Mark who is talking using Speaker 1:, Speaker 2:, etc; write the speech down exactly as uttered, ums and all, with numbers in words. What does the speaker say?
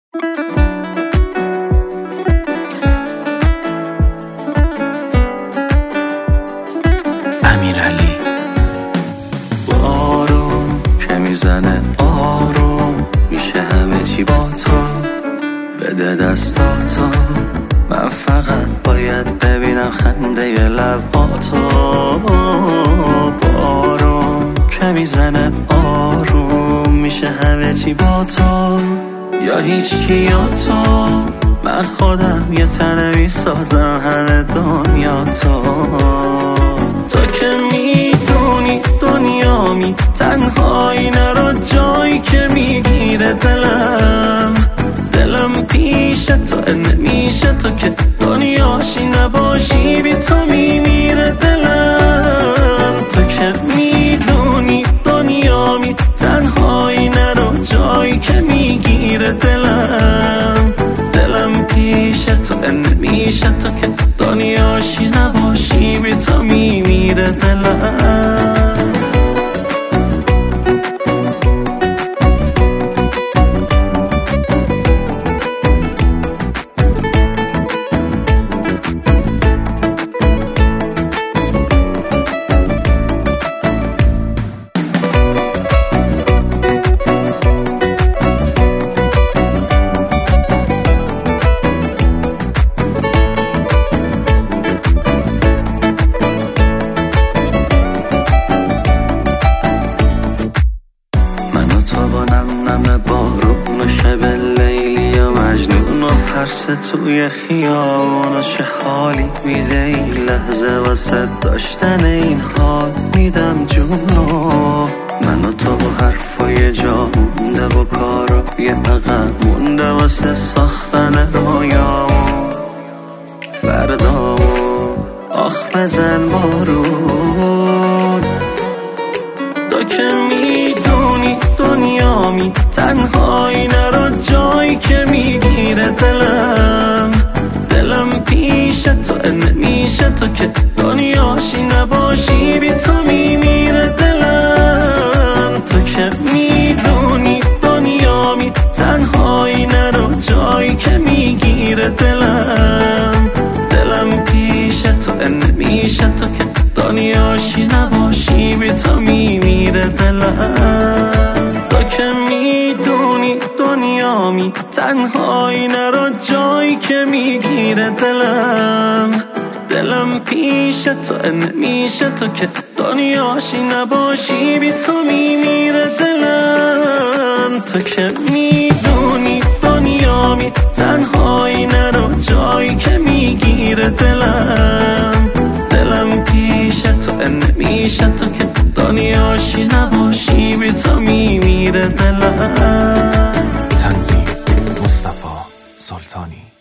Speaker 1: امیرعلی.
Speaker 2: بارون که میزنه آروم میشه همه چی با تو، بده دستاتو، من فقط باید ببینم خنده ی لباتو. بارون که میزنه آروم میشه همه چی با تو، یا هیچ کی یا تو، من خودم یه تنه میسازم همه دنیا تو. تو که میدونی دنیامی تنهایی، نرو جایی که میگیره دلم دلم پیش تو نمیشه، تو که دنیاشی نباشی بی تو میمیره دلم. تو که میدونی دنیامی تنهایی، نرو جایی که میگیره دلم دلم پیش تو نمیشه، تو که دنیاشی نباشی بی تو میمیره دلم. بارون و شب لیلی و مجنون و پرس توی خیابون و چه حالی میده این لحظه واسه داشتن این حال، میدم جونو. من و تو و حرفای جا مونده و کارا یه عقب مونده واسه ساختن رویامون فردامون. آخ بزن بارون، تو که میدونی دنیامی تنهایی، نرو جایی که میگیره دلم دلم پیش تو نمیشه، تو که دنیاشی نباشی بی تو میمیره دلم. تو که میدونی دنیامی تنهایی، نرو جایی که میگیره دلم دلم پیش تو نمیشه، تو که دنیاشی نباشی بی تو میمیره دلم. تو که میدونی دنیامی تنهایی، نرو جایی که میگیره دلم دلم پیش تو نمیشه، تو که دنیاشی نباشی بی تو میمیره دلم. تو که میدونی دنیامی تنهایی، نرو جایی که میگیره دلم دلم پیش تو نمیشه، تو که دنیاشی نباشی بی تو میمیره دلم.
Speaker 1: تنظیم مصطفی سلطانی.